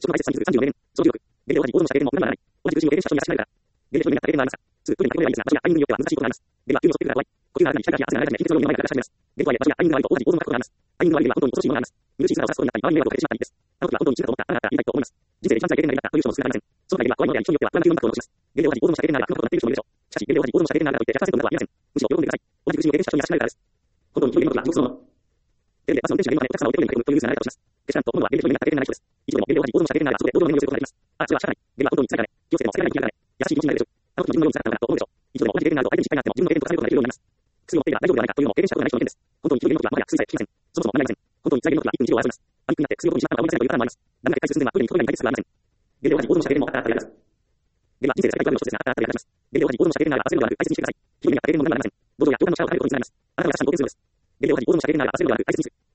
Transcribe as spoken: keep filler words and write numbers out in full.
職場接さんさんじゅうよねん、その記録。現状はに報道の社会でも何もならない。同じくじゅうよん経験者とみなされるから。現状になった経験がありますが、数、去年の経験がありますが、場所やタイミングによっては難しいことがあります。では、急に襲ってくるから怖い。呼吸が荒くなり、社会が集められたため、貧血のように前から出し始めます。現在は場所やタイミングが悪いと同じに報道の書くことがあります。タイミングが悪いは本当に恐ろしいものがあります。見苦しい姿を指すことになったり、周りに迷惑をかけてしまったりです。あの時は本当に一度と思った、あなたは言いたいと思います。人生で一番辛い経験になりましたという人も少なくありません。その中には怖いものや人によっては不安な急なインパクトを残します。現状はに報道の社会でなら悪魔となっている人もいるでしょう。しかし、現状はに報道の社会でならといってひゃくパーセントなどはありません。むしろ喜んでください。同じくじゅうよん経験者とみなされるからです。本当にひどいことが地獄そのもの。テレビでバスの運転手が現場でお客様を受け取りに来るというニュースが流れたとします。決断と今度は現状になった経験がない人です。以上でも現状はに報道の社会でならそこで同情の念を寄せることができます。ああ、それは仕方ない。現場は本当に辛いからね。気をつけても世界が生きながらね。優しい気持ちになれるでしょう。あの時も自分のようにされたのかなと思うでしょう。以上でも同じ経験があると相手に失敗があっても自分の経験と重ねることができるようになります。薬を持っているが大丈夫ではないかというのも経験したことがない人の意見です。本当にひどいのはもはや薬さえ効きません。そもそも問題ありません。本当に辛いのはいっぷん治療を争います。パニックになって薬を飲みにしまったのは思い出せないというパターンもあります。ダメな結果に進んではプロに人以外に解決するがありません。現状はに報道の社会でもあったあったりあります。現場は人生で世界があるの一つですが、あったあったりあります。現状はに報道の社会でなら焦るのではなく大切にしてください。ひどい目にあった経験の問題はありません。どうぞや共感の力を与えることにつながります。あなたは社の貢献するのです。現状はに報道の社会でなら焦るのではなく大切にする。